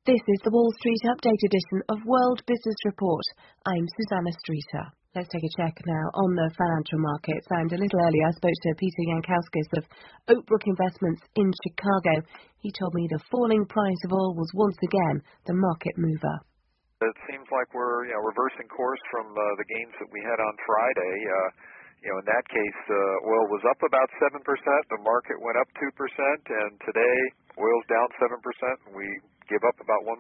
This is the Wall Street Update edition of World Business Report. I'm Susanna Streeter. Let's take a check now on the financial markets. And a little earlier, I spoke to Peter Yankauskis of Oakbrook Investments in Chicago. He told me the falling price of oil was once again the market mover. It seems like we're reversing course from the gains that we had on Friday. In that case, oil was up about 7%. The market went up 2%, and today oil's down 7%, and we give up about 1.6%.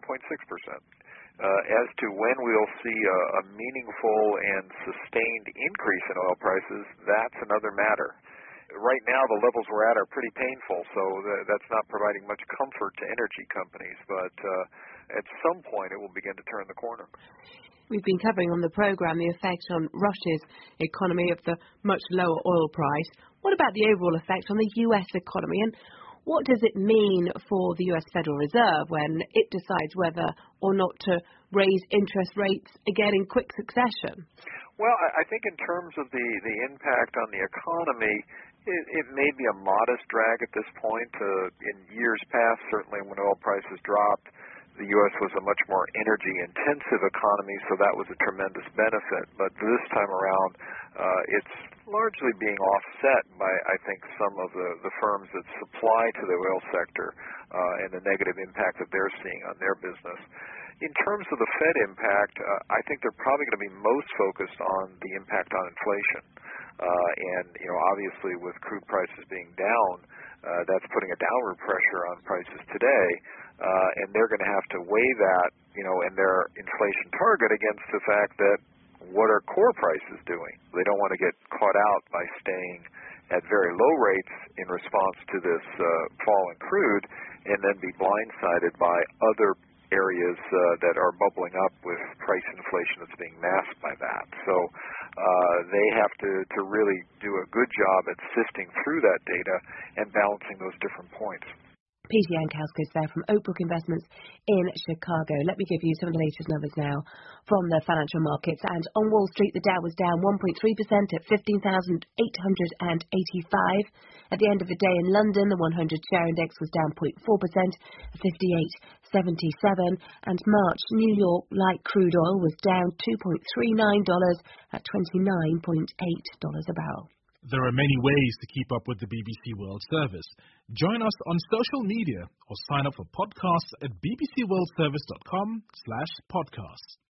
As to when we'll see a meaningful and sustained increase in oil prices, that's another matter. Right now, the levels we're at are pretty painful, so that's not providing much comfort to energy companies, but at some point it will begin to turn the corner. We've been covering on the program the effect on Russia's economy of the much lower oil price. What about the overall effect on the U.S. economy, and what does it mean for the U.S. Federal Reserve when it decides whether or not to raise interest rates again in quick succession? Well, I think in terms of the impact on the economy, it may be a modest drag at this point. In years past, certainly when oil prices dropped, the U.S. was a much more energy-intensive economy, so that was a tremendous benefit. But this time around, it's largely being offset by, I think, some of the firms that supply to the oil sector and the negative impact that they're seeing on their business. In terms of the Fed impact, I think they're probably going to be most focused on the impact on inflation. Obviously with crude prices being down, that's putting a downward pressure on prices today, and they're going to have to weigh that, in their inflation target against the fact that what are core prices doing? They don't want to get caught out by staying at very low rates in response to this fall in crude and then be blindsided by other areas that are bubbling up with price inflation that's being masked by that. So they have to really do a good job at sifting through that data and balancing those different points. Peter Yankauskis there from Oakbrook Investments in Chicago. Let me give you some of the latest numbers now from the financial markets. And on Wall Street, the Dow was down 1.3% at 15,885. At the end of the day in London, the 100 share index was down 0.4% at 58.77. And March New York light crude oil was down $2.39 at $29.8 a barrel. There are many ways to keep up with the BBC World Service. Join us on social media or sign up for podcasts at bbcworldservice.com/podcasts.